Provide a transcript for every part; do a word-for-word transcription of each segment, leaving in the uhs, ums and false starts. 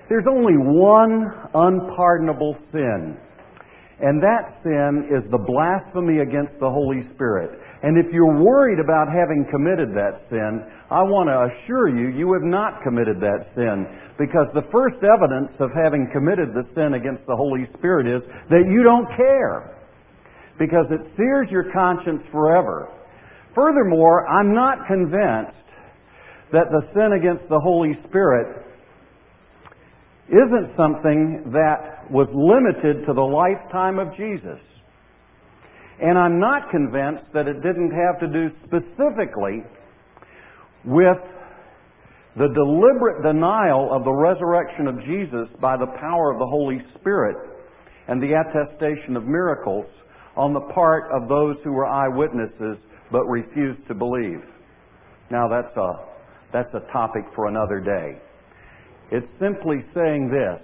There's only one unpardonable sin, and that sin is the blasphemy against the Holy Spirit. And if you're worried about having committed that sin, I want to assure you, you have not committed that sin, because the first evidence of having committed the sin against the Holy Spirit is that you don't care, because it sears your conscience forever. Furthermore, I'm not convinced that the sin against the Holy Spirit isn't something that was limited to the lifetime of Jesus. And I'm not convinced that it didn't have to do specifically with the deliberate denial of the resurrection of Jesus by the power of the Holy Spirit and the attestation of miracles on the part of those who were eyewitnesses but refused to believe. Now that's a, that's a topic for another day. It's simply saying this,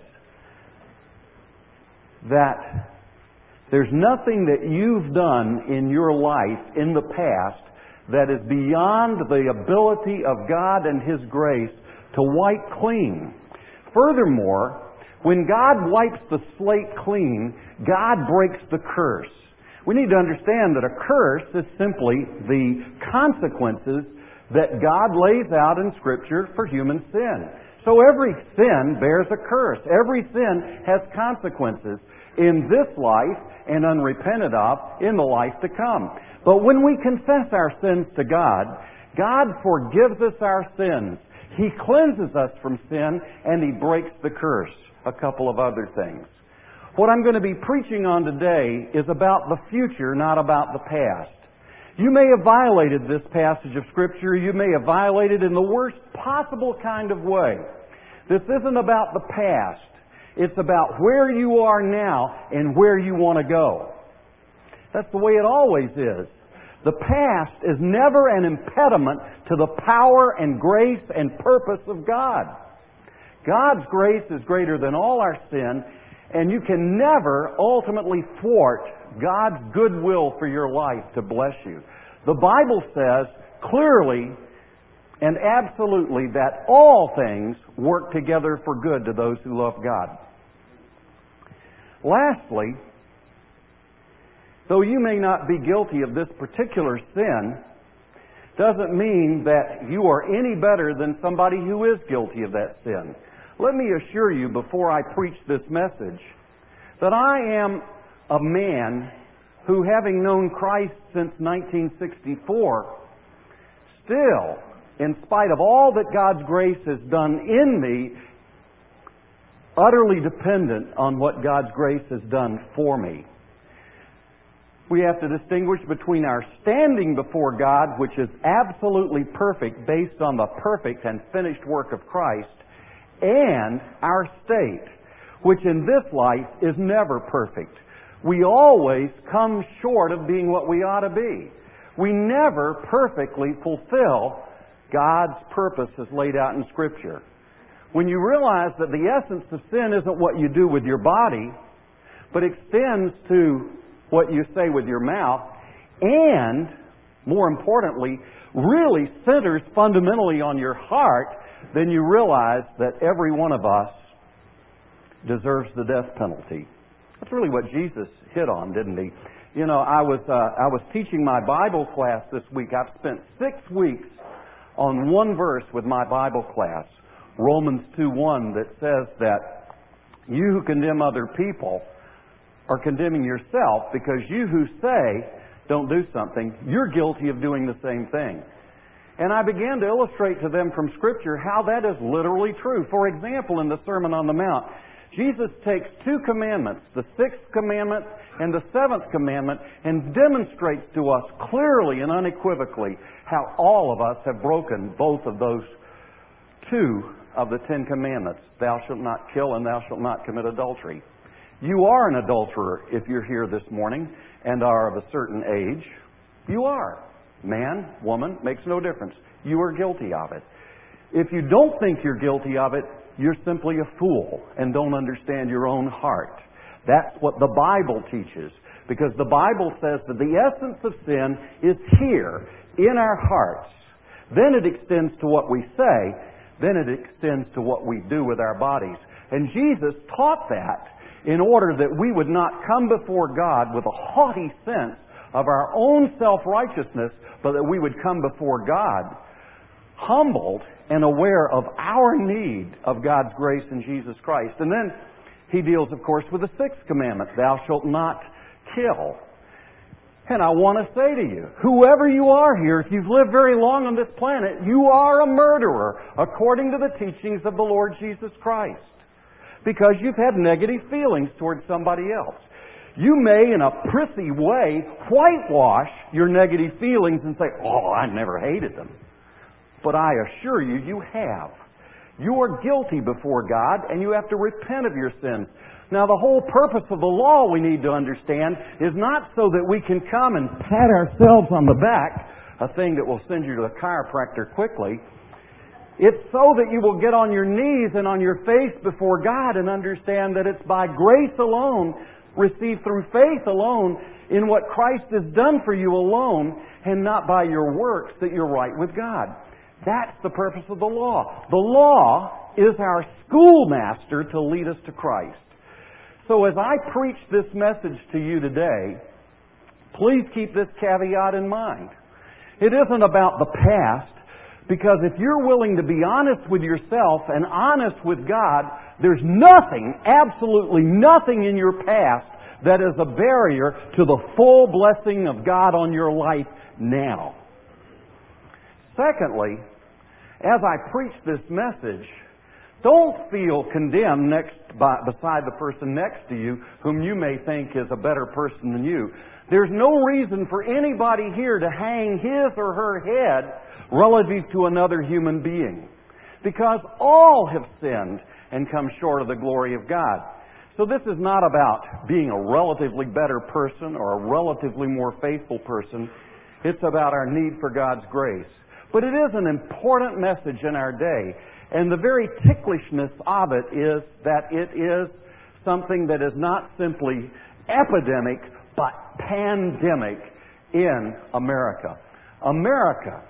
that there's nothing that you've done in your life in the past that is beyond the ability of God and His grace to wipe clean. Furthermore, when God wipes the slate clean, God breaks the curse. We need to understand that a curse is simply the consequences that God lays out in Scripture for human sin. So every sin bears a curse. Every sin has consequences in this life and unrepented of in the life to come. But when we confess our sins to God, God forgives us our sins. He cleanses us from sin and He breaks the curse. A couple of other things. What I'm going to be preaching on today is about the future, not about the past. You may have violated this passage of Scripture. You may have violated in the worst possible kind of way. This isn't about the past. It's about where you are now and where you want to go. That's the way it always is. The past is never an impediment to the power and grace and purpose of God. God's grace is greater than all our sin, and you can never ultimately thwart God's goodwill for your life to bless you. The Bible says clearly and absolutely that all things work together for good to those who love God. Lastly, though you may not be guilty of this particular sin, doesn't mean that you are any better than somebody who is guilty of that sin. Let me assure you before I preach this message that I am a man who, having known Christ since nineteen sixty-four, still, in spite of all that God's grace has done in me, utterly dependent on what God's grace has done for me. We have to distinguish between our standing before God, which is absolutely perfect based on the perfect and finished work of Christ, and our state, which in this life is never perfect. We always come short of being what we ought to be. We never perfectly fulfill God's purpose as laid out in Scripture. When you realize that the essence of sin isn't what you do with your body, but extends to what you say with your mouth, and, more importantly, really centers fundamentally on your heart, then you realize that every one of us deserves the death penalty. That's really what Jesus hit on, didn't He? You know, I was uh, I was teaching my Bible class this week. I've spent six weeks on one verse with my Bible class, Romans two one, that says that you who condemn other people are condemning yourself, because you who say don't do something, you're guilty of doing the same thing. And I began to illustrate to them from Scripture how that is literally true. For example, in the Sermon on the Mount, Jesus takes two commandments, the sixth commandment and the seventh commandment, and demonstrates to us clearly and unequivocally how all of us have broken both of those two of the Ten Commandments. Thou shalt not kill and thou shalt not commit adultery. You are an adulterer if you're here this morning and are of a certain age. You are. Man, woman, makes no difference. You are guilty of it. If you don't think you're guilty of it, you're simply a fool and don't understand your own heart. That's what the Bible teaches, because the Bible says that the essence of sin is here in our hearts. Then it extends to what we say. Then it extends to what we do with our bodies. And Jesus taught that in order that we would not come before God with a haughty sense of our own self-righteousness, but that we would come before God humbled and aware of our need of God's grace in Jesus Christ. And then He deals, of course, with the sixth commandment, thou shalt not kill. And I want to say to you, whoever you are here, if you've lived very long on this planet, you are a murderer according to the teachings of the Lord Jesus Christ. Because you've had negative feelings towards somebody else. You may, in a prissy way, whitewash your negative feelings and say, oh, I never hated them. But I assure you, you have. You are guilty before God, and you have to repent of your sins. Now, the whole purpose of the law, we need to understand, is not so that we can come and pat ourselves on the back, a thing that will send you to a chiropractor quickly. It's so that you will get on your knees and on your face before God and understand that it's by grace alone, received through faith alone, in what Christ has done for you alone, and not by your works, that you're right with God. That's the purpose of the law. The law is our schoolmaster to lead us to Christ. So as I preach this message to you today, please keep this caveat in mind. It isn't about the past, because if you're willing to be honest with yourself and honest with God, there's nothing, absolutely nothing in your past that is a barrier to the full blessing of God on your life now. Secondly, as I preach this message, don't feel condemned next by, beside the person next to you whom you may think is a better person than you. There's no reason for anybody here to hang his or her head relative to another human being, because all have sinned and come short of the glory of God. So this is not about being a relatively better person or a relatively more faithful person. It's about our need for God's grace. But it is an important message in our day. And the very ticklishness of it is that it is something that is not simply epidemic, but pandemic in America. America,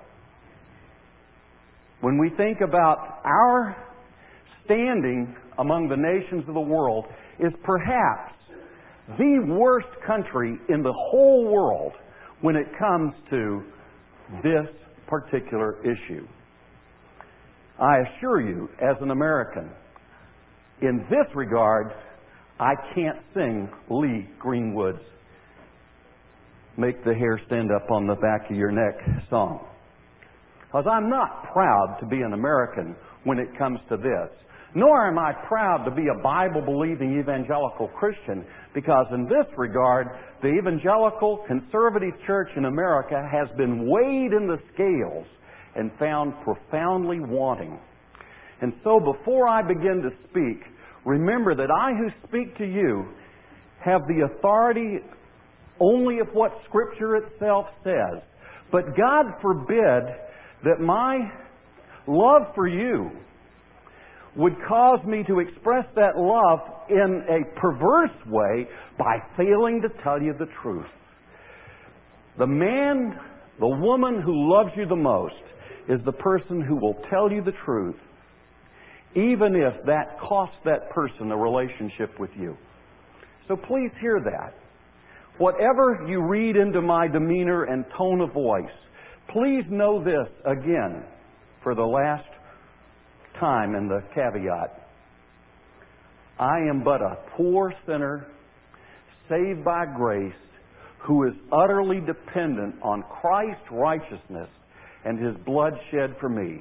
when we think about our standing among the nations of the world, is perhaps the worst country in the whole world when it comes to this particular issue. I assure you, as an American, in this regard, I can't sing Lee Greenwood's Make the Hair Stand Up on the Back of Your Neck song. Because I'm not proud to be an American when it comes to this. Nor am I proud to be a Bible-believing evangelical Christian, because in this regard, the evangelical conservative church in America has been weighed in the scales and found profoundly wanting. And so before I begin to speak, remember that I who speak to you have the authority only of what Scripture itself says. But God forbid that my love for you would cause me to express that love in a perverse way by failing to tell you the truth. The man, the woman who loves you the most is the person who will tell you the truth, even if that costs that person a relationship with you. So please hear that. Whatever you read into my demeanor and tone of voice, please know this again for the last time in the caveat. I am but a poor sinner, saved by grace, who is utterly dependent on Christ's righteousness and His blood shed for me.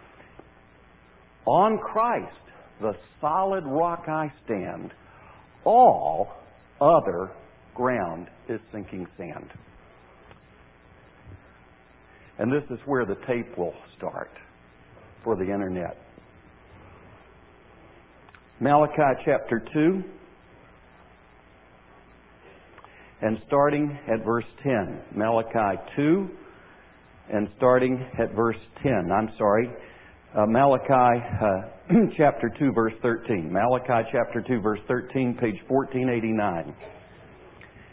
On Christ, the solid rock I stand. All other ground is sinking sand. And this is where the tape will start for the internet. Malachi chapter two, and starting at verse ten. Malachi two, and starting at verse ten. I'm sorry. Uh, Malachi uh, chapter two, verse thirteen. Malachi chapter two, verse thirteen, page fourteen eighty-nine.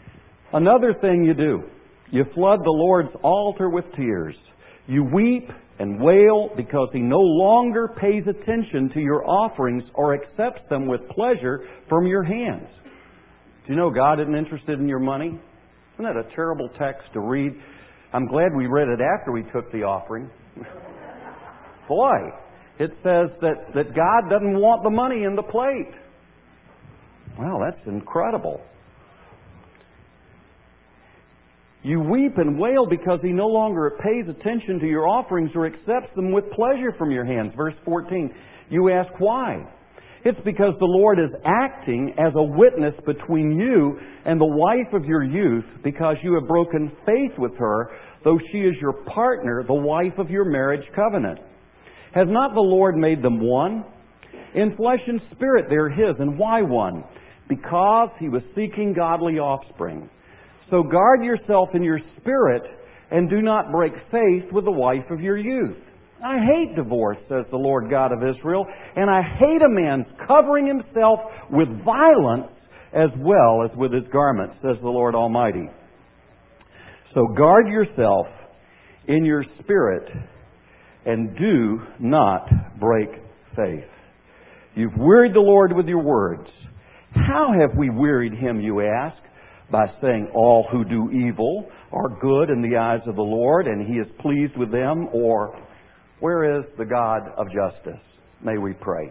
Another thing you do, you flood the Lord's altar with tears. You weep and wail because he no longer pays attention to your offerings or accepts them with pleasure from your hands. Do you know God isn't interested in your money? Isn't that a terrible text to read? I'm glad we read it after we took the offering. Boy, it says that, that God doesn't want the money in the plate. Wow, that's incredible. You weep and wail because he no longer pays attention to your offerings or accepts them with pleasure from your hands. Verse fourteen, you ask why? It's because the Lord is acting as a witness between you and the wife of your youth, because you have broken faith with her, though she is your partner, the wife of your marriage covenant. Has not the Lord made them one? In flesh and spirit they are His. And why one? Because He was seeking godly offspring. So guard yourself in your spirit and do not break faith with the wife of your youth. I hate divorce, says the Lord God of Israel, and I hate a man covering himself with violence as well as with his garments, says the Lord Almighty. So guard yourself in your spirit and do not break faith. You've wearied the Lord with your words. How have we wearied Him, you ask? By saying all who do evil are good in the eyes of the Lord and He is pleased with them, or where is the God of justice? May we pray.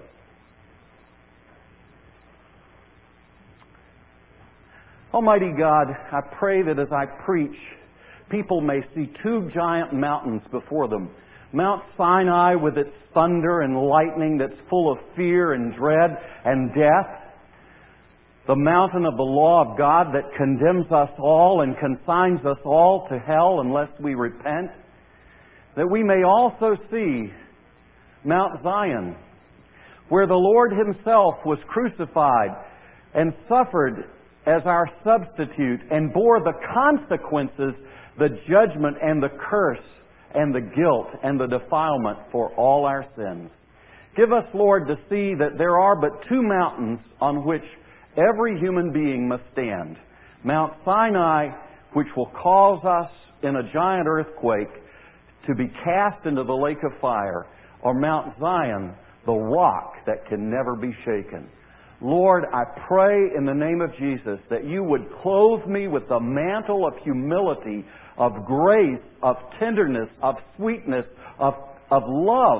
Almighty God, I pray that as I preach, people may see two giant mountains before them. Mount Sinai with its thunder and lightning that's full of fear and dread and death. The mountain of the law of God that condemns us all and consigns us all to hell unless we repent. That we may also see Mount Zion, where the Lord Himself was crucified and suffered as our substitute and bore the consequences, the judgment and the curse and the guilt and the defilement for all our sins. Give us, Lord, to see that there are but two mountains on which every human being must stand. Mount Sinai, which will cause us in a giant earthquake to be cast into the lake of fire, or Mount Zion, the rock that can never be shaken. Lord, I pray in the name of Jesus that You would clothe me with the mantle of humility, of grace, of tenderness, of sweetness, of, of love.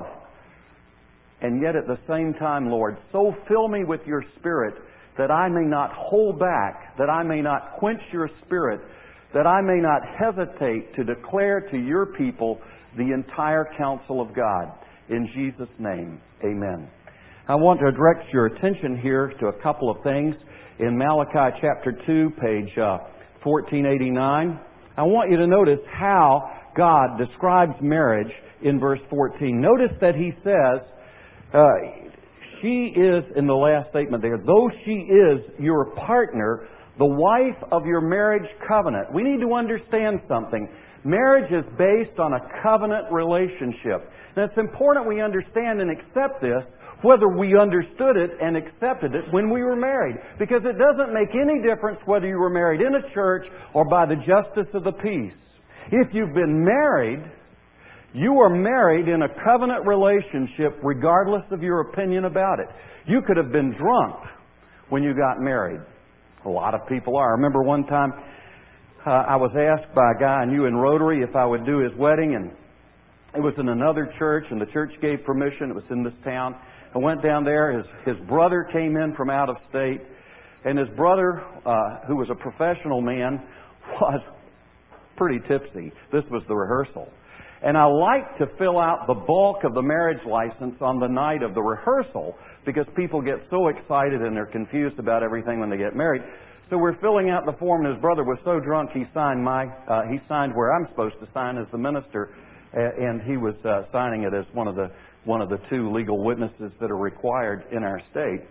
And yet at the same time, Lord, so fill me with Your Spirit that I may not hold back, that I may not quench Your Spirit, that I may not hesitate to declare to Your people the entire counsel of God. In Jesus' name, amen. I want to direct your attention here to a couple of things. In Malachi chapter two, page uh, fourteen eighty-nine, I want you to notice how God describes marriage in verse fourteen. Notice that He says, uh, she is, in the last statement there, though she is your partner, the wife of your marriage covenant. We need to understand something. Marriage is based on a covenant relationship. Now, it's important we understand and accept this, whether we understood it and accepted it when we were married. Because it doesn't make any difference whether you were married in a church or by the justice of the peace. If you've been married, you are married in a covenant relationship regardless of your opinion about it. You could have been drunk when you got married. A lot of people are. I remember one time uh, I was asked by a guy I knew in Rotary if I would do his wedding, and it was in another church, and the church gave permission. It was in this town. I went down there. His, his brother came in from out of state, and his brother, uh, who was a professional man, was pretty tipsy. This was the rehearsal. And I like to fill out the bulk of the marriage license on the night of the rehearsal because people get so excited and they're confused about everything when they get married. So we're filling out the form, and his brother was so drunk he signed my uh, he signed where I'm supposed to sign as the minister, and he was uh, signing it as one of the one of the two legal witnesses that are required in our state.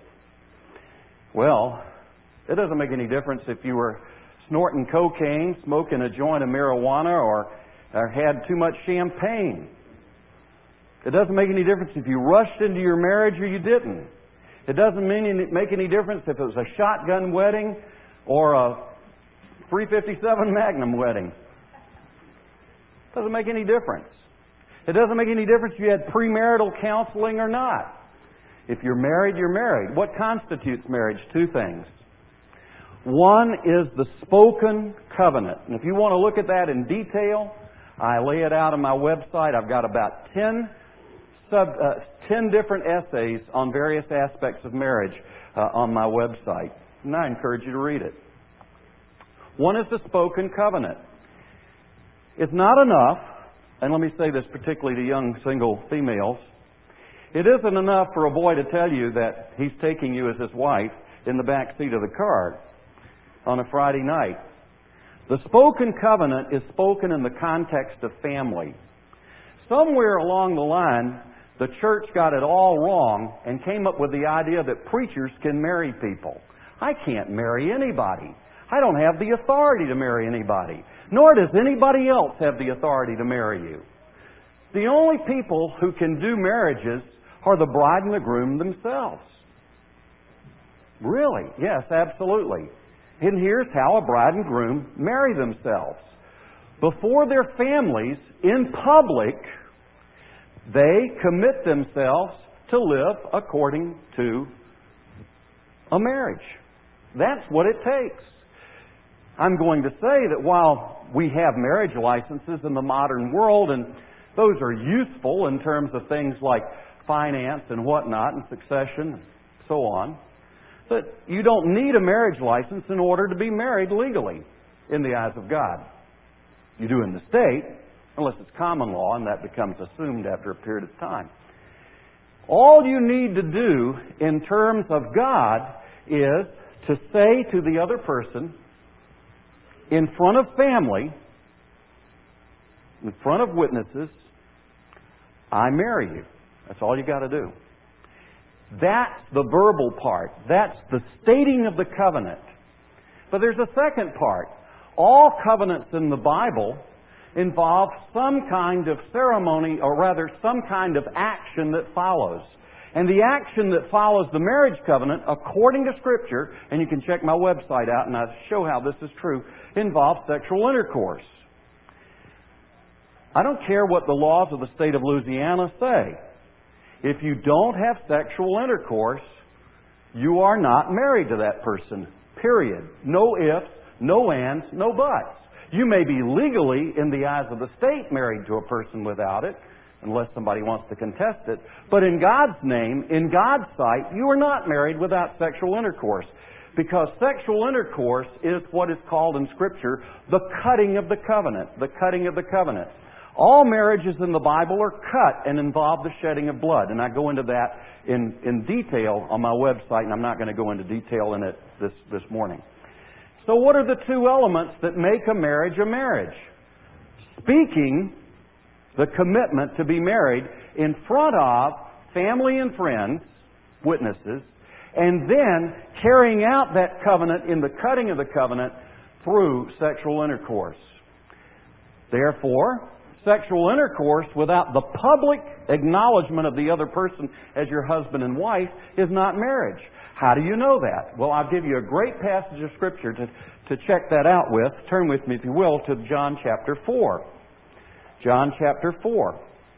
Well, it doesn't make any difference if you were snorting cocaine, smoking a joint of marijuana, or or had too much champagne. It doesn't make any difference if you rushed into your marriage or you didn't. It doesn't mean any, make any difference if it was a shotgun wedding or a three fifty-seven Magnum wedding. It doesn't make any difference. It doesn't make any difference if you had premarital counseling or not. If you're married, you're married. What constitutes marriage? Two things. One is the spoken covenant. And if you want to look at that in detail, I lay it out on my website. I've got about ten, sub, uh, ten different essays on various aspects of marriage uh, on my website. And I encourage you to read it. One is the spoken covenant. It's not enough, and let me say this particularly to young single females, it isn't enough for a boy to tell you that he's taking you as his wife in the back seat of the car on a Friday night. The spoken covenant is spoken in the context of family. Somewhere along the line, the church got it all wrong and came up with the idea that preachers can marry people. I can't marry anybody. I don't have the authority to marry anybody. Nor does anybody else have the authority to marry you. The only people who can do marriages are the bride and the groom themselves. Really? Yes, absolutely. And here's how a bride and groom marry themselves. Before their families, in public, they commit themselves to live according to a marriage. That's what it takes. I'm going to say that while we have marriage licenses in the modern world, and those are useful in terms of things like finance and whatnot, and succession, and so on, that you don't need a marriage license in order to be married legally in the eyes of God. You do in the state, unless it's common law, and that becomes assumed after a period of time. All you need to do in terms of God is to say to the other person, in front of family, in front of witnesses, I marry you. That's all you got to do. That's the verbal part. That's the stating of the covenant. But there's a second part. All covenants in the Bible involve some kind of ceremony, or rather some kind of action that follows. And the action that follows the marriage covenant, according to Scripture, and you can check my website out and I show how this is true, involves sexual intercourse. I don't care what the laws of the state of Louisiana say. If you don't have sexual intercourse, you are not married to that person. Period. No ifs, no ands, no buts. You may be legally, in the eyes of the state, married to a person without it, unless somebody wants to contest it. But in God's name, in God's sight, you are not married without sexual intercourse. Because sexual intercourse is what is called in Scripture the cutting of the covenant. The cutting of the covenant. All marriages in the Bible are cut and involve the shedding of blood. And I go into that in, in detail on my website, and I'm not going to go into detail in it this, this morning. So what are the two elements that make a marriage a marriage? Speaking the commitment to be married in front of family and friends, witnesses, and then carrying out that covenant in the cutting of the covenant through sexual intercourse. Therefore, sexual intercourse without the public acknowledgement of the other person as your husband and wife is not marriage. How do you know that? Well, I'll give you a great passage of Scripture to, to check that out with. Turn with me, if you will, to John chapter four. John chapter four.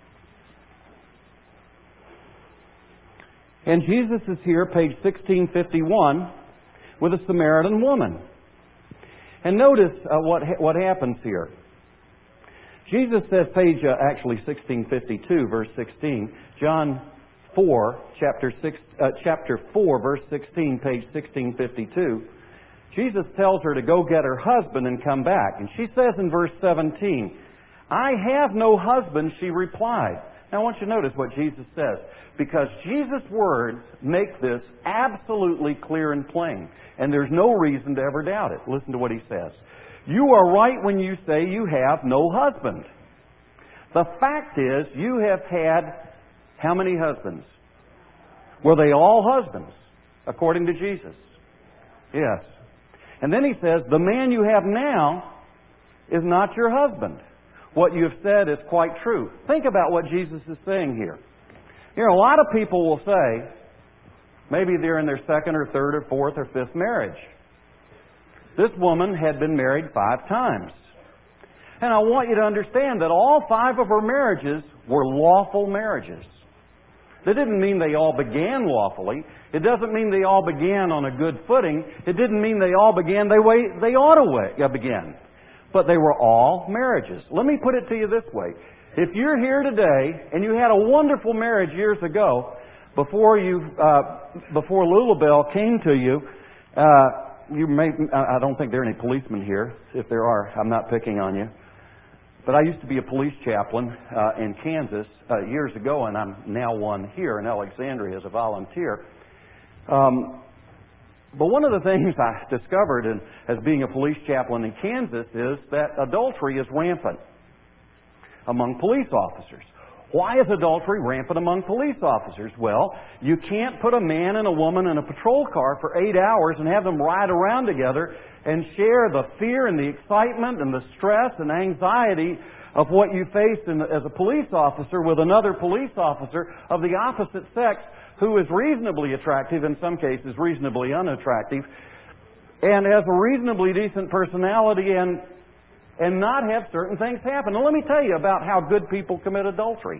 And Jesus is here, page sixteen fifty-one, with a Samaritan woman. And notice uh, what what happens here. Jesus says, page uh, actually sixteen fifty-two, verse sixteen. John four, chapter six, uh, chapter four, verse sixteen, page sixteen fifty-two. Jesus tells her to go get her husband and come back. And she says in verse seventeen, I have no husband, she replied. Now I want you to notice what Jesus says, because Jesus' words make this absolutely clear and plain, and there's no reason to ever doubt it. Listen to what he says. You are right when you say you have no husband. The fact is, you have had how many husbands? Were they all husbands, according to Jesus? Yes. And then he says, the man you have now is not your husband. What you have said is quite true. Think about what Jesus is saying here. You know, a lot of people will say, maybe they're in their second or third or fourth or fifth marriage. This woman had been married five times. And I want you to understand that all five of her marriages were lawful marriages. That didn't mean they all began lawfully. It doesn't mean they all began on a good footing. It didn't mean they all began the way they ought to begin. But they were all marriages. Let me put it to you this way. If you're here today and you had a wonderful marriage years ago, before you, uh, before Lulabelle came to you, uh, you may, I don't think there are any policemen here. If there are, I'm not picking on you. But I used to be a police chaplain uh, in Kansas uh, years ago, and I'm now one here in Alexandria as a volunteer. Um, but one of the things I discovered in, as being a police chaplain in Kansas is that adultery is rampant among police officers. Why is adultery rampant among police officers? Well, you can't put a man and a woman in a patrol car for eight hours and have them ride around together and share the fear and the excitement and the stress and anxiety of what you face in, as a police officer with another police officer of the opposite sex who is reasonably attractive, in some cases reasonably unattractive, and has a reasonably decent personality and and not have certain things happen. Now let me tell you about how good people commit adultery.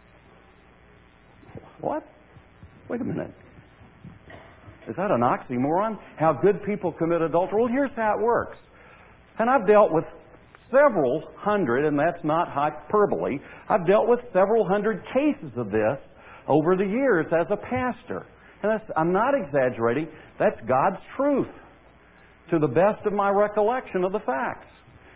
What? Wait a minute. Is that an oxymoron? How good people commit adultery? Well, here's how it works. And I've dealt with several hundred, and that's not hyperbole, I've dealt with several hundred cases of this over the years as a pastor. And that's, I'm not exaggerating. That's God's truth to the best of my recollection of the facts.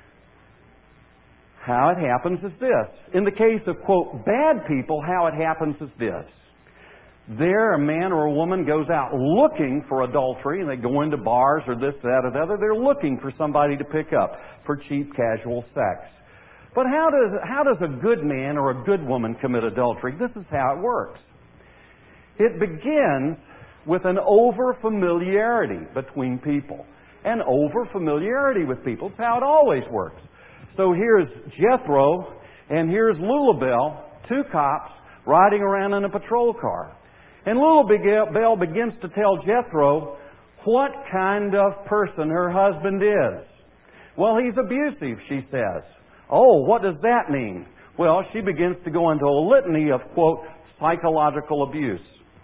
How it happens is this. In the case of, quote, bad people, how it happens is this. There, a man or a woman goes out looking for adultery, and they go into bars or this, that, or the other. They're looking for somebody to pick up for cheap, casual sex. But how does, how does a good man or a good woman commit adultery? This is how it works. It begins with an over-familiarity between people. An over-familiarity with people. It's how it always works. So here's Jethro and here's Lulabelle, two cops riding around in a patrol car. And Lulabelle begins to tell Jethro what kind of person her husband is. Well, he's abusive, she says. Oh, what does that mean? Well, she begins to go into a litany of, quote, psychological abuse.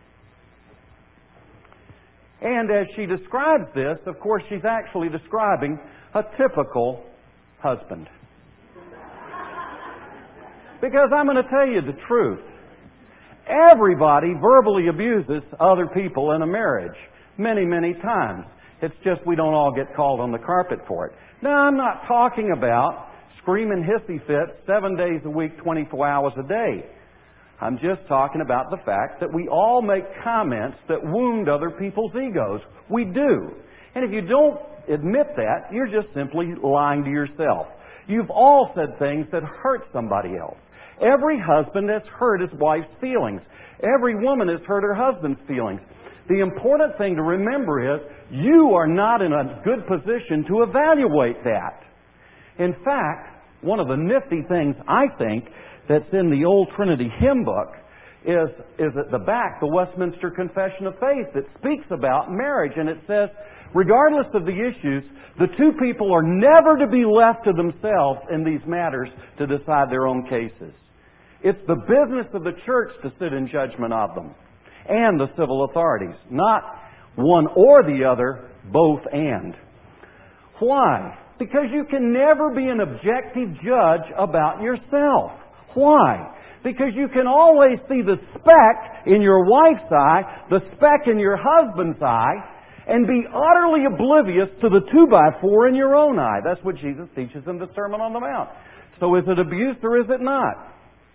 And as she describes this, of course, she's actually describing a typical husband. Because I'm going to tell you the truth. Everybody verbally abuses other people in a marriage. Many, many times. It's just we don't all get called on the carpet for it. Now, I'm not talking about screaming hissy fits seven days a week, twenty-four hours a day. I'm just talking about the fact that we all make comments that wound other people's egos. We do. And if you don't admit that, you're just simply lying to yourself. You've all said things that hurt somebody else. Every husband has hurt his wife's feelings. Every woman has hurt her husband's feelings. The important thing to remember is you are not in a good position to evaluate that. In fact, one of the nifty things I think that's in the Old Trinity hymn book is, is at the back, the Westminster Confession of Faith that speaks about marriage. And it says, regardless of the issues, the two people are never to be left to themselves in these matters to decide their own cases. It's the business of the church to sit in judgment of them and the civil authorities. Not one or the other, both and. Why? Because you can never be an objective judge about yourself. Why? Because you can always see the speck in your wife's eye, the speck in your husband's eye, and be utterly oblivious to the two by four in your own eye. That's what Jesus teaches in the Sermon on the Mount. So is it abuse or is it not?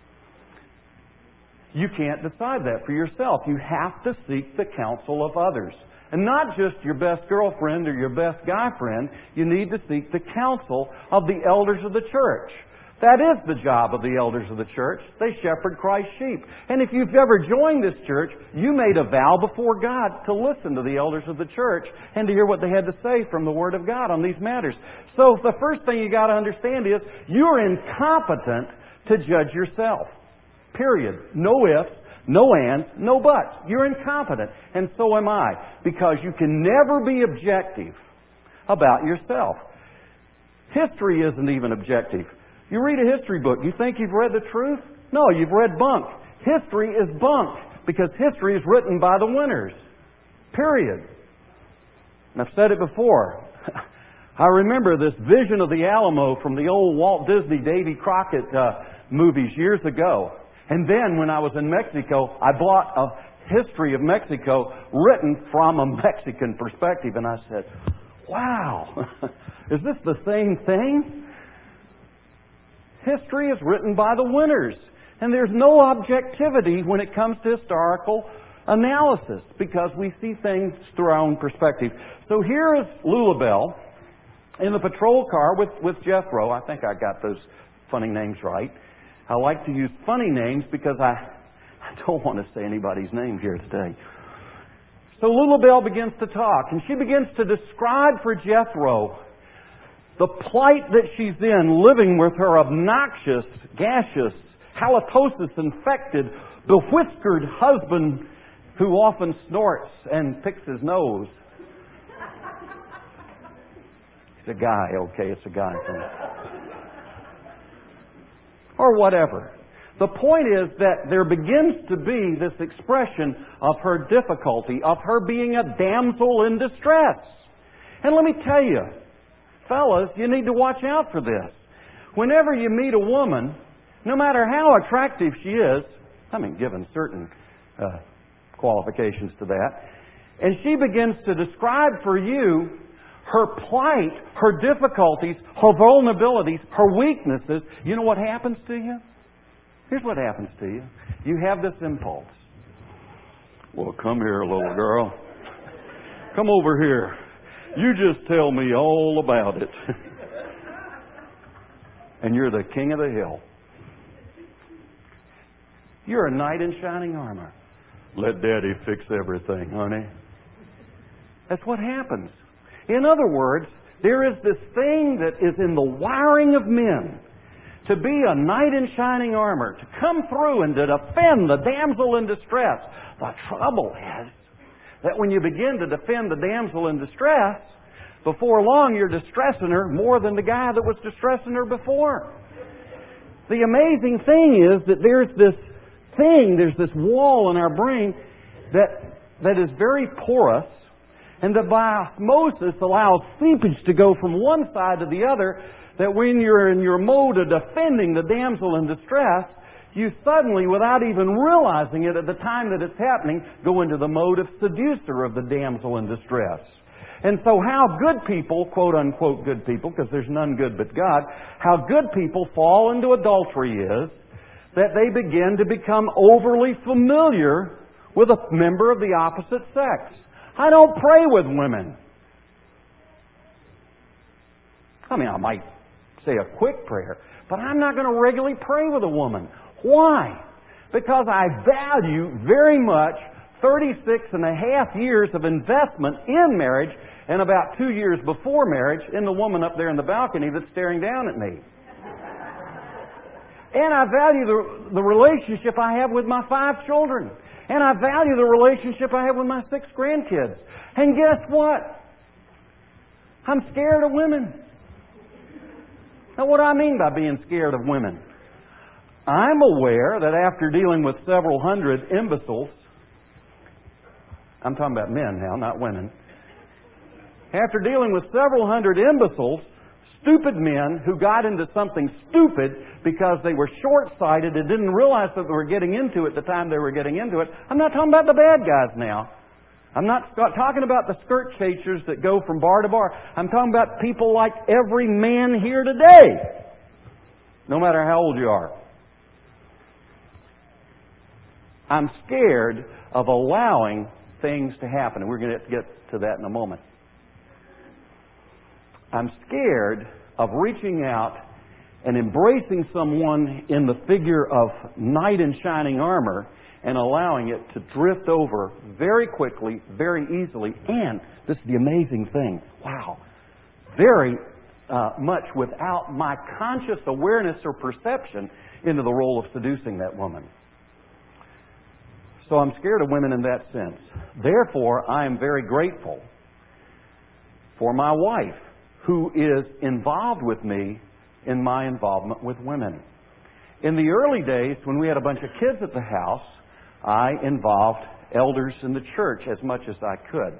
You can't decide that for yourself. You have to seek the counsel of others. And not just your best girlfriend or your best guy friend. You need to seek the counsel of the elders of the church. That is the job of the elders of the church. They shepherd Christ's sheep. And if you've ever joined this church, you made a vow before God to listen to the elders of the church and to hear what they had to say from the Word of God on these matters. So the first thing you got to understand is you're incompetent to judge yourself. Period. No ifs, no ands, no buts. You're incompetent. And so am I. Because you can never be objective about yourself. History isn't even objective. You read a history book, you think you've read the truth? No, you've read bunk. History is bunk because history is written by the winners. Period. And I've said it before. I remember this vision of the Alamo from the old Walt Disney, Davy Crockett uh, movies years ago. And then when I was in Mexico, I bought a history of Mexico written from a Mexican perspective. And I said, wow, is this the same thing? History is written by the winners. And there's no objectivity when it comes to historical analysis because we see things through our own perspective. So here is Lulabelle in the patrol car with, with Jethro. I think I got those funny names right. I like to use funny names because I, I don't want to say anybody's name here today. So Lulabelle begins to talk, and she begins to describe for Jethro the plight that she's in living with her obnoxious, gaseous, halitosis-infected, bewhiskered husband who often snorts and picks his nose. It's a guy, okay, it's a guy thing. Or whatever. The point is that there begins to be this expression of her difficulty, of her being a damsel in distress. And let me tell you, fellas, you need to watch out for this. Whenever you meet a woman, no matter how attractive she is, I mean, given certain uh, qualifications to that, and she begins to describe for you her plight, her difficulties, her vulnerabilities, her weaknesses, you know what happens to you? Here's what happens to you. You have this impulse. Well, come here, little girl. Come over here. You just tell me all about it. And you're the king of the hill. You're a knight in shining armor. Let Daddy fix everything, honey. That's what happens. In other words, there is this thing that is in the wiring of men to be a knight in shining armor, to come through and to defend the damsel in distress. The trouble is that when you begin to defend the damsel in distress, before long you're distressing her more than the guy that was distressing her before. The amazing thing is that there's this thing, there's this wall in our brain that that is very porous, and that by osmosis allows seepage to go from one side to the other, that when you're in your mode of defending the damsel in distress, you suddenly, without even realizing it at the time that it's happening, go into the mode of seducer of the damsel in distress. And so how good people, quote unquote good people, because there's none good but God, how good people fall into adultery is that they begin to become overly familiar with a member of the opposite sex. I don't pray with women. I mean, I might say a quick prayer, but I'm not going to regularly pray with a woman. Why? Because I value very much thirty-six and a half years of investment in marriage and about two years before marriage in the woman up there in the balcony that's staring down at me. And I value the, the relationship I have with my five children. And I value the relationship I have with my six grandkids. And guess what? I'm scared of women. Now, what do I mean by being scared of women? I'm aware that after dealing with several hundred imbeciles, I'm talking about men now, not women. After dealing with several hundred imbeciles, stupid men who got into something stupid because they were short-sighted and didn't realize that they were getting into it the time they were getting into it. I'm not talking about the bad guys now. I'm not talking about the skirt chasers that go from bar to bar. I'm talking about people like every man here today, no matter how old you are. I'm scared of allowing things to happen, and we're going to get to that in a moment. I'm scared of reaching out and embracing someone in the figure of knight in shining armor and allowing it to drift over very quickly, very easily, and this is the amazing thing, wow, very uh, much without my conscious awareness or perception into the role of seducing that woman. So I'm scared of women in that sense. Therefore, I am very grateful for my wife, who is involved with me in my involvement with women. In the early days, when we had a bunch of kids at the house, I involved elders in the church as much as I could.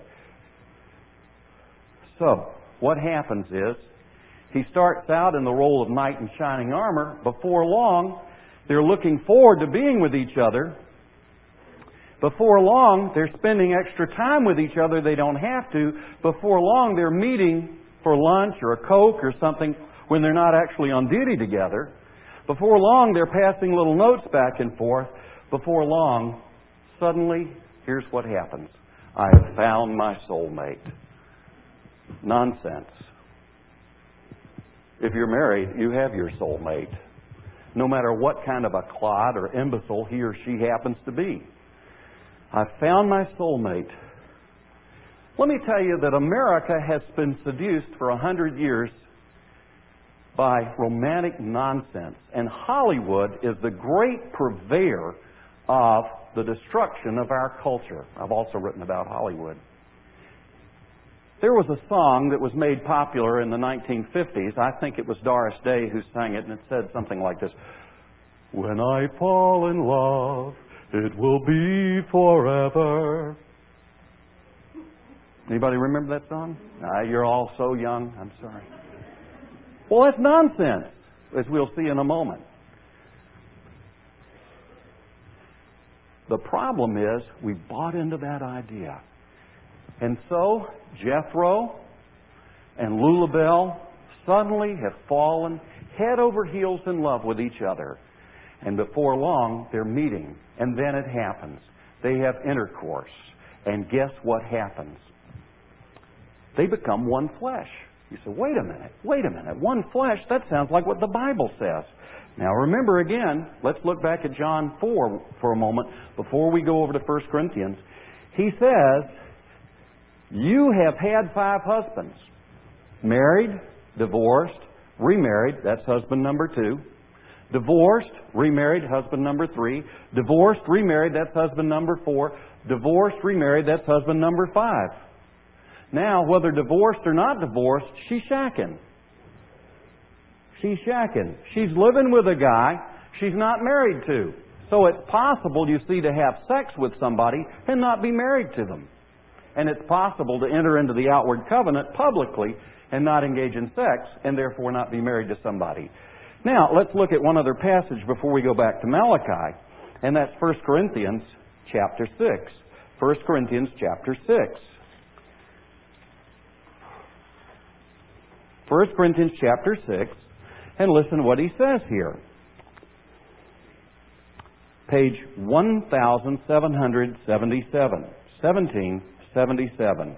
So, what happens is, he starts out in the role of knight in shining armor. Before long, they're looking forward to being with each other. Before long, they're spending extra time with each other they don't have to. Before long, they're meeting for lunch or a Coke or something when they're not actually on duty together. Before long, they're passing little notes back and forth. Before long, suddenly, here's what happens. I have found my soulmate. Nonsense. If you're married, you have your soulmate, no matter what kind of a clod or imbecile he or she happens to be. I found my soulmate. Let me tell you that America has been seduced for a hundred years by romantic nonsense, and Hollywood is the great purveyor of the destruction of our culture. I've also written about Hollywood. There was a song that was made popular in the nineteen fifties. I think it was Doris Day who sang it, and it said something like this. When I fall in love, it will be forever. Anybody remember that song? Ah, you're all so young. I'm sorry. Well, that's nonsense, as we'll see in a moment. The problem is we bought into that idea. And so, Jethro and Lulabelle suddenly have fallen head over heels in love with each other. And before long, they're meeting. And then it happens. They have intercourse. And guess what happens? They become one flesh. You say, wait a minute, wait a minute. One flesh, that sounds like what the Bible says. Now remember again, let's look back at John four for a moment before we go over to First Corinthians. He says, you have had five husbands. Married, divorced, remarried, that's husband number two. Divorced, remarried, husband number three. Divorced, remarried, that's husband number four. Divorced, remarried, that's husband number five. Now, whether divorced or not divorced, she's shacking. She's shacking. She's living with a guy she's not married to. So it's possible, you see, to have sex with somebody and not be married to them. And it's possible to enter into the outward covenant publicly and not engage in sex and therefore not be married to somebody. Now, let's look at one other passage before we go back to Malachi, and that's First Corinthians chapter six. First Corinthians chapter six. First Corinthians chapter six, and listen to what he says here. Page one thousand seven hundred seventy-seven. seventeen seventy-seven.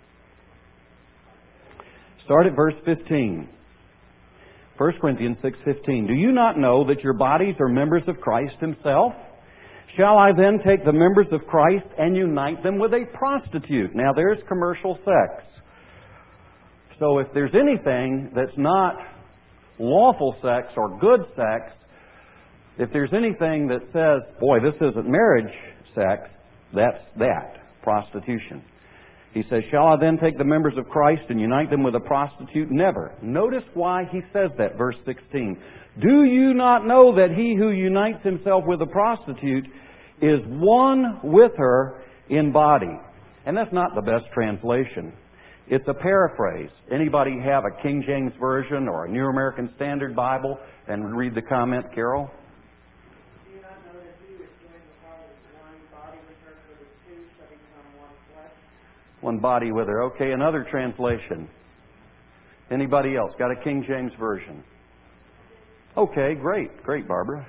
Start at verse fifteen. First Corinthians six fifteen. Do you not know that your bodies are members of Christ Himself? Shall I then take the members of Christ and unite them with a prostitute? Now there's commercial sex. So if there's anything that's not lawful sex or good sex, if there's anything that says, boy, this isn't marriage sex, that's that, prostitution. He says, shall I then take the members of Christ and unite them with a prostitute? Never. Notice why he says that, verse sixteen. Do you not know that he who unites himself with a prostitute is one with her in body? And that's not the best translation. It's a paraphrase. Anybody have a King James Version or a New American Standard Bible and read the comment, Carol? Do you not know that he who is joined the part of one body with her, for the two shall become one flesh? One body with her. Okay, another translation. Anybody else? Got a King James Version? Okay, great. Great, Barbara.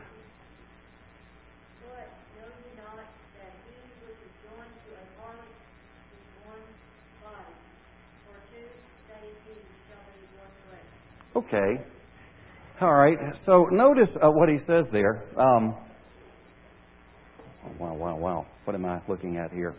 But know ye not that he which is joined to a harlot is one body? For two, that is he, shall be one flesh. Okay. All right. So notice uh, what he says there. Um, oh, wow, wow, wow. What am I looking at here?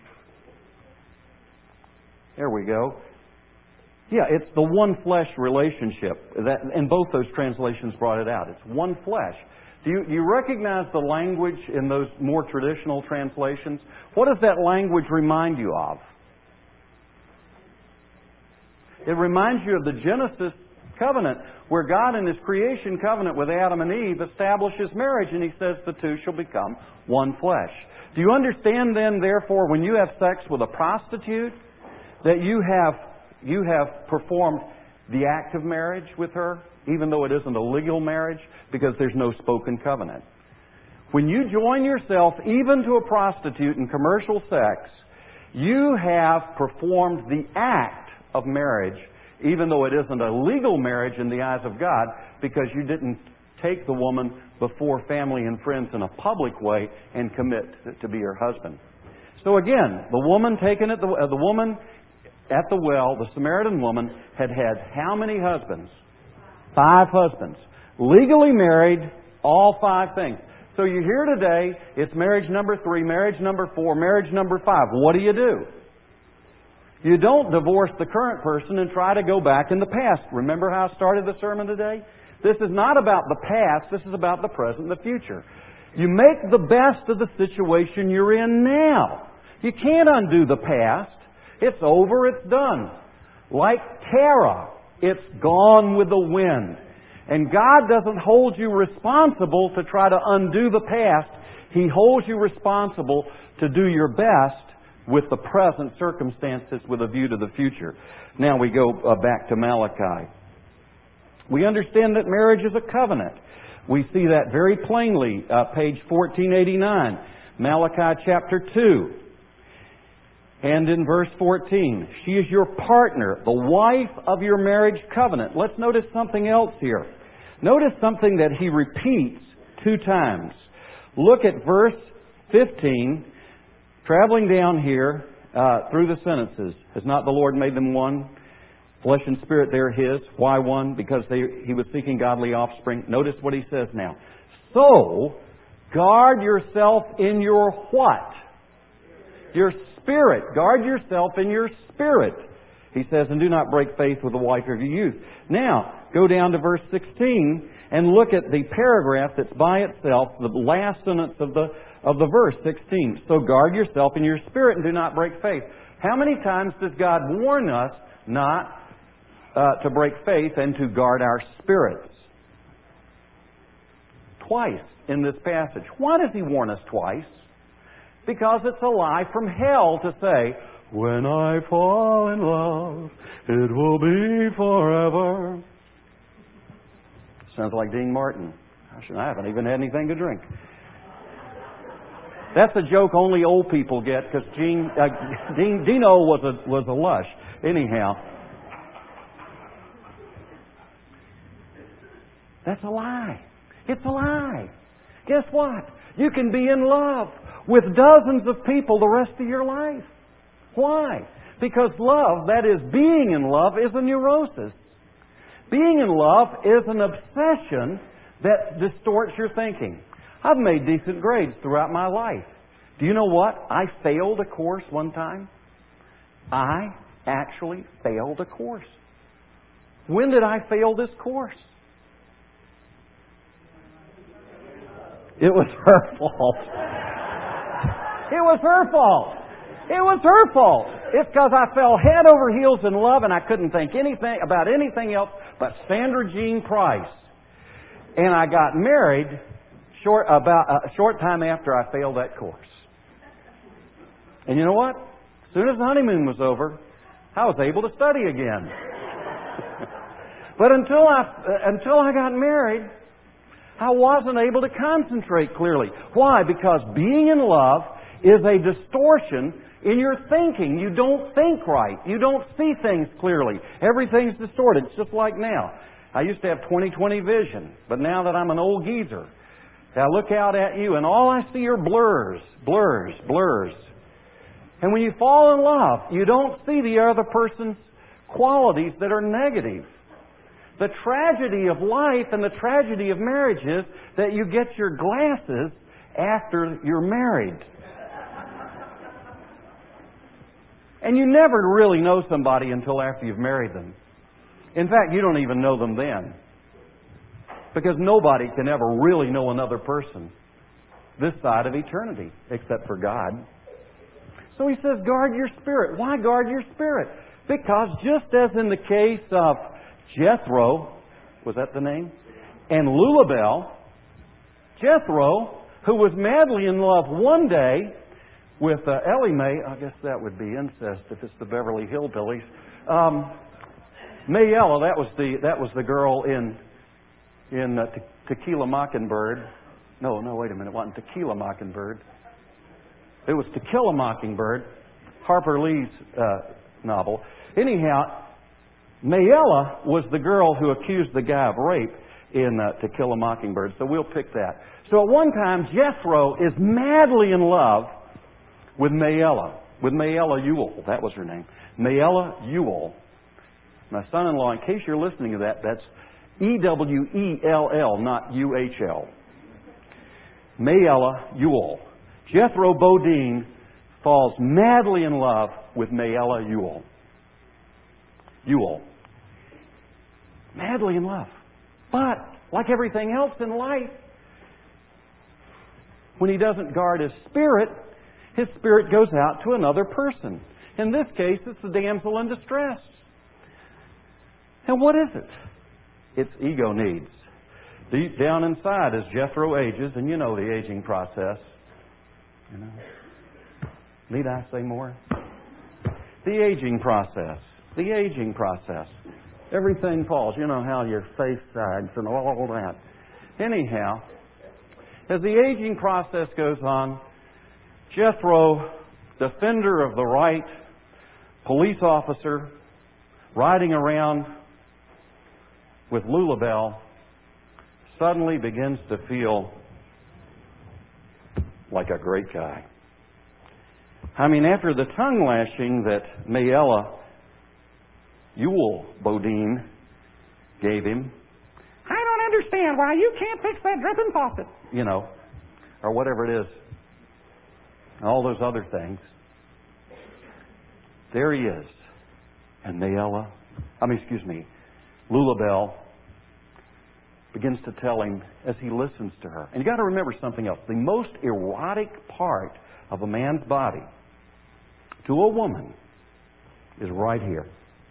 There we go. Yeah, it's the one flesh relationship. That, and both those translations brought it out. It's one flesh. Do you, do you recognize the language in those more traditional translations? What does that language remind you of? It reminds you of the Genesis covenant, where God in His creation covenant with Adam and Eve establishes marriage, and He says the two shall become one flesh. Do you understand then, therefore, when you have sex with a prostitute, that you have you have performed the act of marriage with her, even though it isn't a legal marriage, because there's no spoken covenant? When you join yourself even to a prostitute in commercial sex, you have performed the act of marriage, even though it isn't a legal marriage in the eyes of God, because you didn't take the woman before family and friends in a public way and commit to be her husband. So again, the woman taken at the uh, the woman at the well, the Samaritan woman, had had how many husbands? Five husbands. Legally married, all five things. So you're here today, it's marriage number three, marriage number four, marriage number five. What do you do? You don't divorce the current person and try to go back in the past. Remember how I started the sermon today? This is not about the past, this is about the present and the future. You make the best of the situation you're in now. You can't undo the past. It's over, it's done. Like Terah, it's gone with the wind. And God doesn't hold you responsible to try to undo the past. He holds you responsible to do your best with the present circumstances with a view to the future. Now we go uh, back to Malachi. We understand that marriage is a covenant. We see that very plainly, uh, page fourteen eighty-nine, Malachi chapter two. And in verse fourteen, she is your partner, the wife of your marriage covenant. Let's notice something else here. Notice something that he repeats two times. Look at verse fifteen, traveling down here uh, through the sentences. Has not the Lord made them one? Flesh and spirit, they're His. Why one? Because they, He was seeking godly offspring. Notice what He says now. So, guard yourself in your what? Your spirit. Guard yourself in your spirit. He says, and do not break faith with the wife of your youth. Now, go down to verse sixteen and look at the paragraph that's by itself, the last sentence of the of the verse, sixteen. So guard yourself in your spirit and do not break faith. How many times does God warn us not uh, to break faith and to guard our spirits? Twice in this passage. Why does He warn us twice? Because it's a lie from hell to say, when I fall in love, it will be forever. Sounds like Dean Martin. I haven't even had anything to drink. That's a joke only old people get, because Gene, uh, Dean, Dino was a was a lush. Anyhow, that's a lie. It's a lie. Guess what? You can be in love with dozens of people the rest of your life. Why? Because love, that is being in love, is a neurosis. Being in love is an obsession that distorts your thinking. I've made decent grades throughout my life. Do you know what? I failed a course one time. I actually failed a course. When did I fail this course? It was her fault. It was her fault. It was her fault. It's because I fell head over heels in love and I couldn't think anything about anything else but Sandra Jean Price. And I got married short about a short time after I failed that course. And you know what? As soon as the honeymoon was over, I was able to study again. But until I until I got married, I wasn't able to concentrate clearly. Why? Because being in love is a distortion in your thinking. You don't think right. You don't see things clearly. Everything's distorted. It's just like now. I used to have twenty twenty vision, but now that I'm an old geezer, I look out at you and all I see are blurs, blurs, blurs. And when you fall in love, you don't see the other person's qualities that are negative. The tragedy of life and the tragedy of marriage is that you get your glasses after you're married. And you never really know somebody until after you've married them. In fact, you don't even know them then. Because nobody can ever really know another person this side of eternity, except for God. So he says, guard your spirit. Why guard your spirit? Because just as in the case of Jethro, was that the name? And Lulabelle. Jethro, who was madly in love one day with uh, Ellie Mae, I guess that would be incest if it's the Beverly Hillbillies. Um, Mayella, that was the that was the girl in in uh, Te- Tequila Mockingbird. No, no, wait a minute, it wasn't Tequila Mockingbird. It was To Kill a Mockingbird, Harper Lee's uh, novel. Anyhow, Mayella was the girl who accused the guy of rape in uh, To Kill a Mockingbird. So we'll pick that. So at one time, Jethro is madly in love with Mayella, with Mayella Ewell. That was her name. Mayella Ewell. My son-in-law, in case you're listening to that, that's E W E L L, not U H L. Mayella Ewell. Jethro Bodine falls madly in love with Mayella Ewell. Ewell. Madly in love. But, like everything else in life, when he doesn't guard his spirit, his spirit goes out to another person. In this case, it's the damsel in distress. And what is it? It's ego needs. Deep down inside, as Jethro ages, and you know the aging process. You know. Need I say more? The aging process. The aging process. Everything falls. You know how your face sags and all that. Anyhow, as the aging process goes on, Jethro, defender of the right, police officer, riding around with Lulabelle, suddenly begins to feel like a great guy. I mean, after the tongue lashing that Mayella Ewell Bodine gave him, I don't understand why you can't fix that dripping faucet, you know, or whatever it is, all those other things. There he is. And Mayella, I mean, excuse me, Lulabelle begins to tell him as he listens to her. And you got to remember something else. The most erotic part of a man's body to a woman is right here.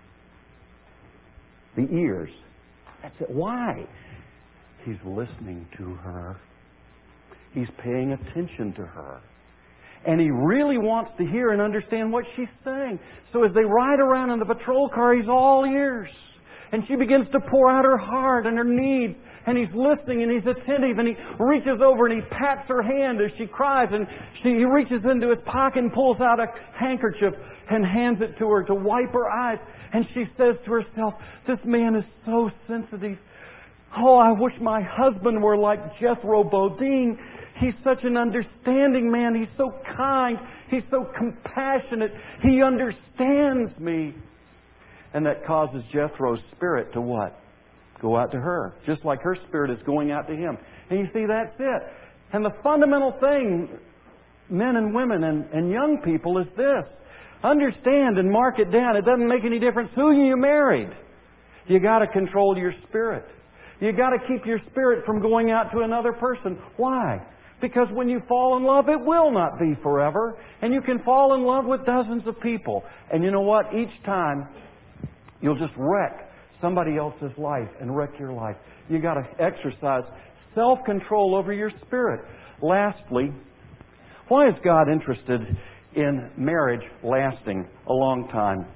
The ears. That's it. Why? He's listening to her. He's paying attention to her. And he really wants to hear and understand what she's saying. So as they ride around in the patrol car, he's all ears. And she begins to pour out her heart and her needs. And he's listening and he's attentive. And he reaches over and he pats her hand as she cries. And she, he reaches into his pocket and pulls out a handkerchief and hands it to her to wipe her eyes. And she says to herself, this man is so sensitive. Oh, I wish my husband were like Jethro Bodine. He's such an understanding man. He's so kind. He's so compassionate. He understands me. And that causes Jethro's spirit to what? Go out to her. Just like her spirit is going out to him. And you see, that's it. And the fundamental thing, men and women and, and young people, is this. Understand and mark it down. It doesn't make any difference who you married. You got to control your spirit. You got to keep your spirit from going out to another person. Why? Because when you fall in love, it will not be forever. And you can fall in love with dozens of people. And you know what? Each time, you'll just wreck somebody else's life and wreck your life. You got to exercise self-control over your spirit. Lastly, why is God interested in marriage lasting a long time?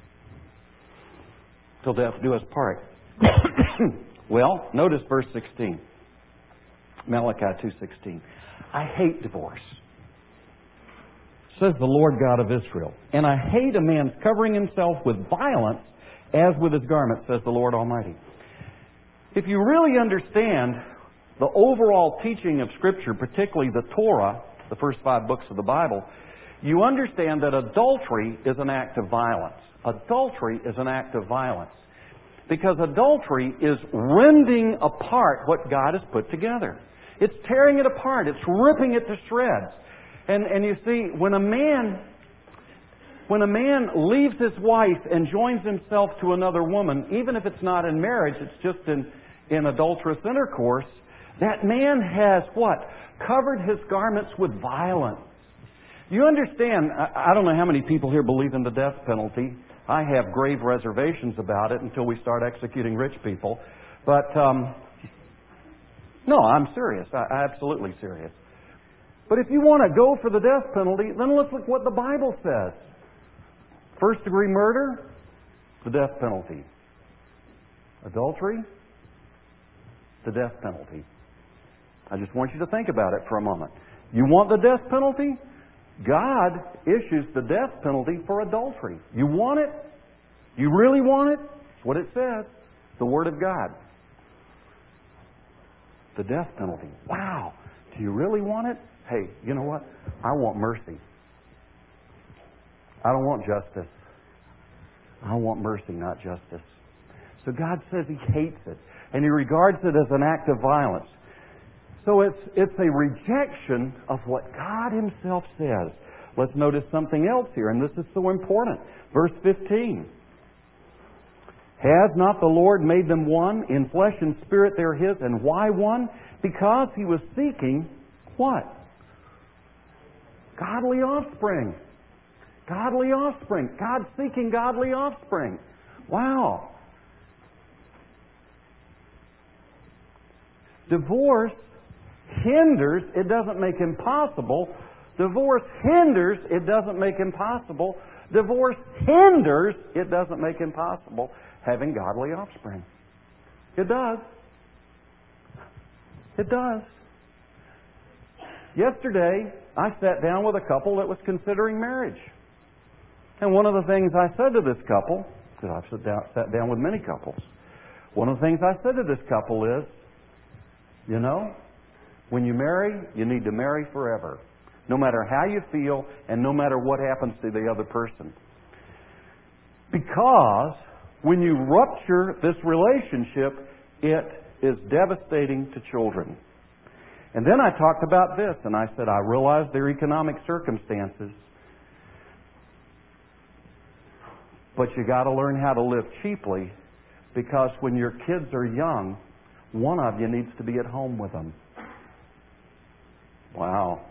Till death do us part. Well, notice verse sixteen. Malachi two sixteen. I hate divorce, says the Lord God of Israel. And I hate a man covering himself with violence as with his garment, says the Lord Almighty. If you really understand the overall teaching of Scripture, particularly the Torah, the first five books of the Bible, you understand that adultery is an act of violence. Adultery is an act of violence. Because adultery is rending apart what God has put together. It's tearing it apart. It's ripping it to shreds. And, and you see, when a man... When a man leaves his wife and joins himself to another woman, even if it's not in marriage, it's just in, in adulterous intercourse, that man has what? Covered his garments with violence. You understand, I, I don't know how many people here believe in the death penalty. I have grave reservations about it until we start executing rich people. But, um, no, I'm serious. I, I'm absolutely serious. But if you want to go for the death penalty, then let's look what the Bible says. First degree murder, the death penalty. Adultery, the death penalty. I just want you to think about it for a moment. You want the death penalty? God issues the death penalty for adultery. You want it? You really want it? That's what it says. The Word of God. The death penalty. Wow. Do you really want it? Hey, you know what? I want mercy. I don't want justice. I want mercy, not justice. So God says He hates it. And He regards it as an act of violence. So it's, it's a rejection of what God Himself says. Let's notice something else here, and this is so important. Verse fifteen. Has not the Lord made them one? In flesh and spirit they're His. And why one? Because He was seeking what? Godly offspring. Godly offspring. God seeking godly offspring. Wow. Divorce hinders, it doesn't make impossible. Divorce hinders, it doesn't make impossible. Divorce hinders, it doesn't make impossible having godly offspring. It does. It does. Yesterday, I sat down with a couple that was considering marriage. And one of the things I said to this couple, because I've sat down, sat down with many couples, one of the things I said to this couple is, you know, when you marry, you need to marry forever. No matter how you feel and no matter what happens to the other person. Because when you rupture this relationship, it is devastating to children. And then I talked about this, and I said, I realize their economic circumstances, but you got to learn how to live cheaply, because when your kids are young, one of you needs to be at home with them. Wow.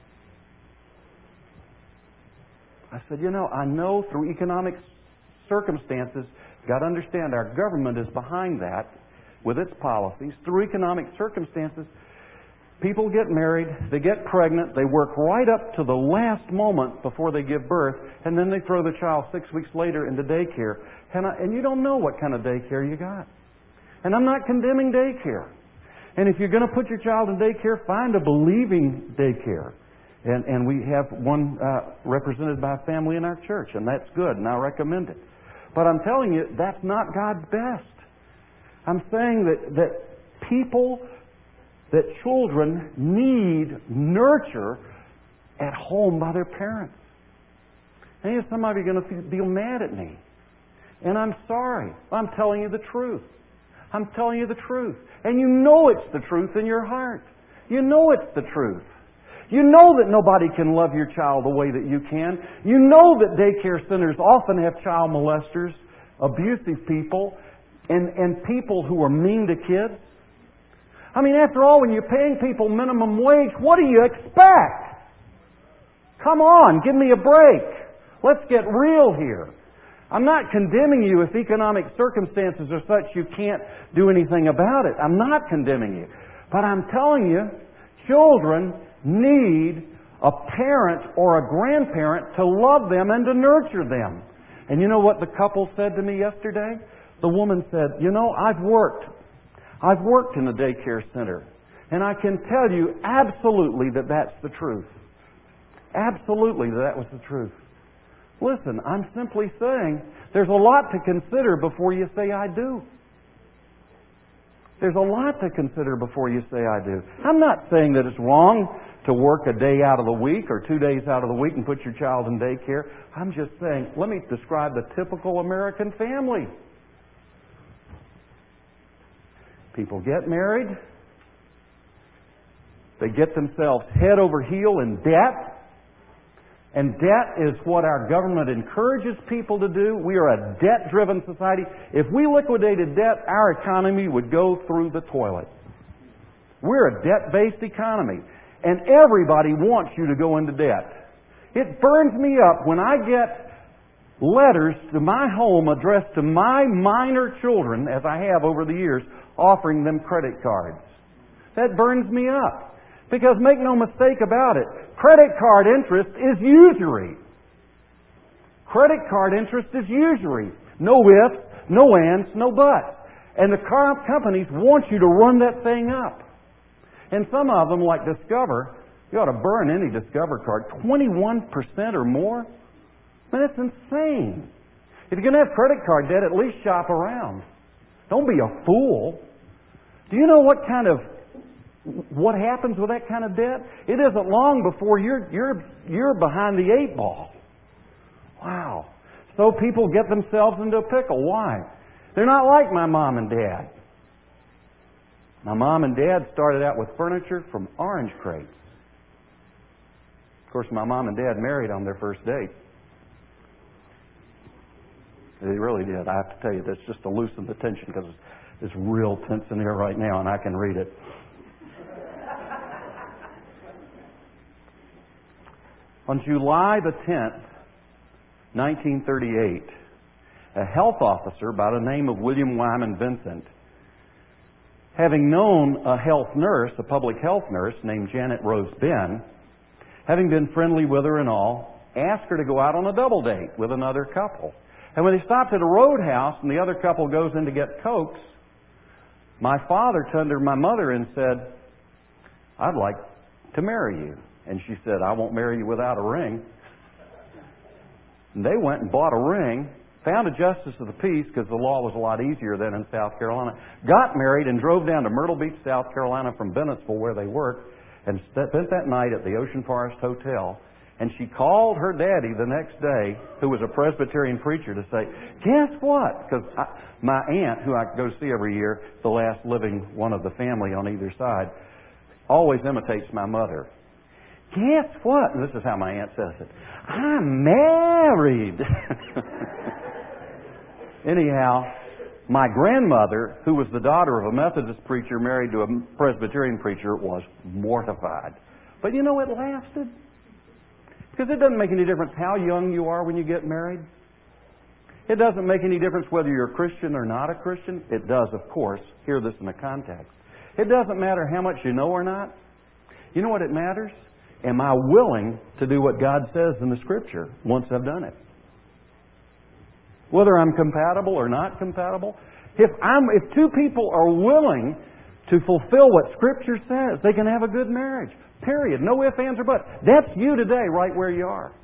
I said, you know, I know through economic circumstances, got to understand our government is behind that with its policies. Through economic circumstances, people get married, they get pregnant, they work right up to the last moment before they give birth, and then they throw the child six weeks later into daycare. And, I, and you don't know what kind of daycare you got. And I'm not condemning daycare. And if you're going to put your child in daycare, find a believing daycare. And, and we have one uh, represented by a family in our church, and that's good, and I recommend it. But I'm telling you, that's not God's best. I'm saying that, that people, that children need nurture at home by their parents. And you know, some of you are going to feel mad at me. And I'm sorry. I'm telling you the truth. I'm telling you the truth. And you know it's the truth in your heart. You know it's the truth. You know that nobody can love your child the way that you can. You know that daycare centers often have child molesters, abusive people, and, and people who are mean to kids. I mean, after all, when you're paying people minimum wage, what do you expect? Come on, give me a break. Let's get real here. I'm not condemning you if economic circumstances are such you can't do anything about it. I'm not condemning you. But I'm telling you, children need a parent or a grandparent to love them and to nurture them. And you know what the couple said to me yesterday? The woman said, you know, I've worked. I've worked in a daycare center. And I can tell you absolutely that that's the truth. Absolutely that that was the truth. Listen, I'm simply saying there's a lot to consider before you say I do. There's a lot to consider before you say I do. I'm not saying that it's wrong to work a day out of the week or two days out of the week and put your child in daycare. I'm just saying, let me describe the typical American family. People get married. They get themselves head over heel in debt. And debt is what our government encourages people to do. We are a debt-driven society. If we liquidated debt, our economy would go through the toilet. We're a debt-based economy. And everybody wants you to go into debt. It burns me up when I get letters to my home addressed to my minor children, as I have over the years, offering them credit cards. That burns me up. Because make no mistake about it, credit card interest is usury. Credit card interest is usury. No ifs, no ands, no buts. And the car companies want you to run that thing up. And some of them, like Discover, you ought to burn any Discover card. twenty-one percent or more? Man, that's insane. If you're going to have credit card debt, at least shop around. Don't be a fool. Do you know what kind of what happens with that kind of debt? It isn't long before you're you're you're behind the eight ball. Wow. So people get themselves into a pickle. Why? They're not like my mom and dad. My mom and dad started out with furniture from orange crates. Of course, my mom and dad married on their first date. They really did. I have to tell you this just to loosen the tension, because it's real tense in here right now and I can read it. On July the tenth, nineteen thirty-eight, a health officer by the name of William Wyman Vincent, having known a health nurse, a public health nurse named Janet Rose Ben, having been friendly with her and all, asked her to go out on a double date with another couple. And when they stopped at a roadhouse and the other couple goes in to get Cokes, my father turned to my mother and said, "I'd like to marry you." And she said, "I won't marry you without a ring." And they went and bought a ring, found a justice of the peace, because the law was a lot easier then in South Carolina, got married and drove down to Myrtle Beach, South Carolina from Bennettsville, where they worked, and spent that night at the Ocean Forest Hotel. And she called her daddy the next day, who was a Presbyterian preacher, to say, "Guess what?" Because my aunt, who I go see every year, the last living one of the family on either side, always imitates my mother. "Guess what?" And this is how my aunt says it. "I'm married." Anyhow, my grandmother, who was the daughter of a Methodist preacher married to a Presbyterian preacher, was mortified. But you know, it lasted. Because it doesn't make any difference how young you are when you get married. It doesn't make any difference whether you're a Christian or not a Christian. It does, of course. Hear this in the context. It doesn't matter how much you know or not. You know what it matters? Am I willing to do what God says in the Scripture once I've done it? Whether I'm compatible or not compatible. If I'm, if two people are willing to fulfill what Scripture says, they can have a good marriage. Period. No ifs, ands, or buts. That's you today, right where you are.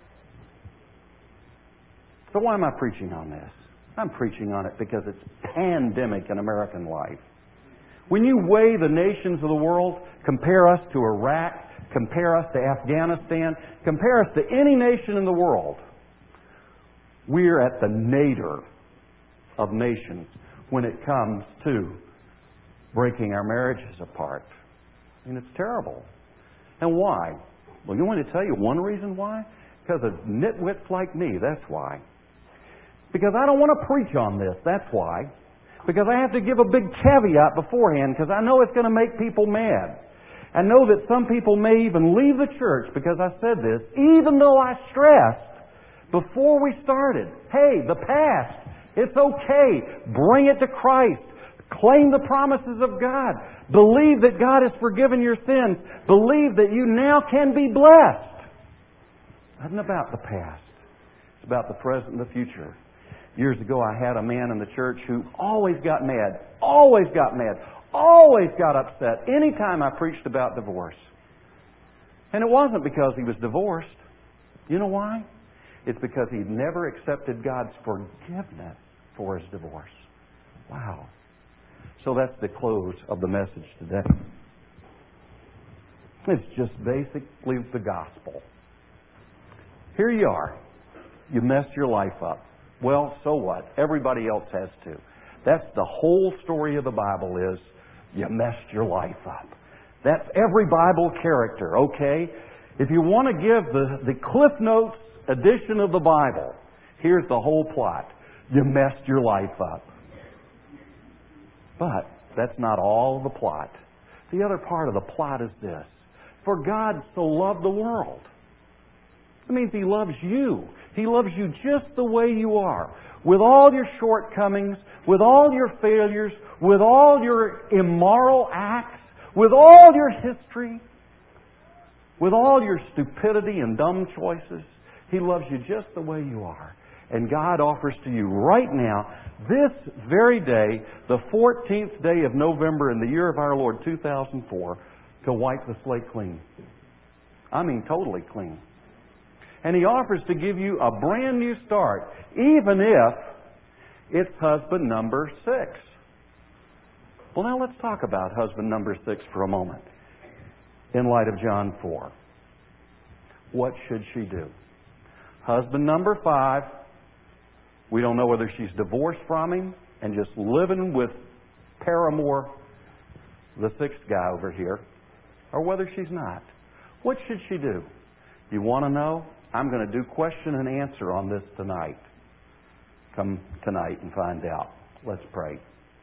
So why am I preaching on this? I'm preaching on it because it's pandemic in American life. When you weigh the nations of the world, compare us to Iraq, compare us to Afghanistan, compare us to any nation in the world, we're at the nadir of nations when it comes to breaking our marriages apart. I mean, it's terrible. And why? Well, you want me to tell you one reason why? Because of nitwits like me, that's why. Because I don't want to preach on this, that's why. Because I have to give a big caveat beforehand, because I know it's going to make people mad. I know that some people may even leave the church because I said this, even though I stressed before we started, hey, the past, it's okay. Bring it to Christ. Claim the promises of God. Believe that God has forgiven your sins. Believe that you now can be blessed. It isn't about the past. It's about the present and the future. Years ago, I had a man in the church who always got mad, always got mad, always got upset anytime I preached about divorce. And it wasn't because he was divorced. You know why? It's because he'd never accepted God's forgiveness for his divorce. Wow. So that's the close of the message today. It's just basically the gospel. Here you are. You messed your life up. Well, so what? Everybody else has too. That's the whole story of the Bible is you messed your life up. That's every Bible character, okay? If you want to give the, the Cliff Notes edition of the Bible, here's the whole plot. You messed your life up. But that's not all of the plot. The other part of the plot is this. For God so loved the world. It means He loves you. He loves you just the way you are. With all your shortcomings, with all your failures, with all your immoral acts, with all your history, with all your stupidity and dumb choices. He loves you just the way you are. And God offers to you right now, this very day, the fourteenth day of November in the year of our Lord two thousand four, to wipe the slate clean. I mean totally clean. And He offers to give you a brand new start, even if it's husband number six. Well, now let's talk about husband number six for a moment in light of John four. What should she do? Husband number five, we don't know whether she's divorced from him and just living with paramour, the sixth guy over here, or whether she's not. What should she do? You want to know? I'm going to do question and answer on this tonight. Come tonight and find out. Let's pray.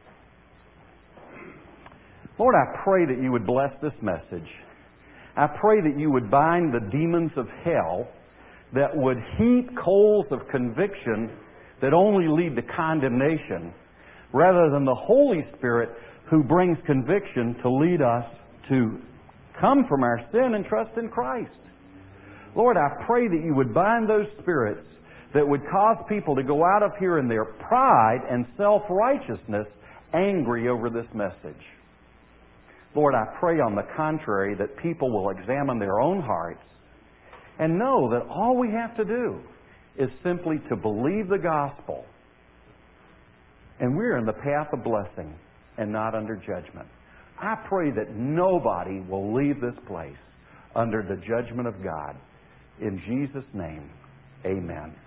Lord, I pray that You would bless this message. I pray that You would bind the demons of hell that would heap coals of conviction that only lead to condemnation, rather than the Holy Spirit who brings conviction to lead us to come from our sin and trust in Christ. Lord, I pray that You would bind those spirits that would cause people to go out of here in their pride and self-righteousness angry over this message. Lord, I pray on the contrary that people will examine their own hearts and know that all we have to do is simply to believe the gospel. And we're in the path of blessing and not under judgment. I pray that nobody will leave this place under the judgment of God. In Jesus' name, amen.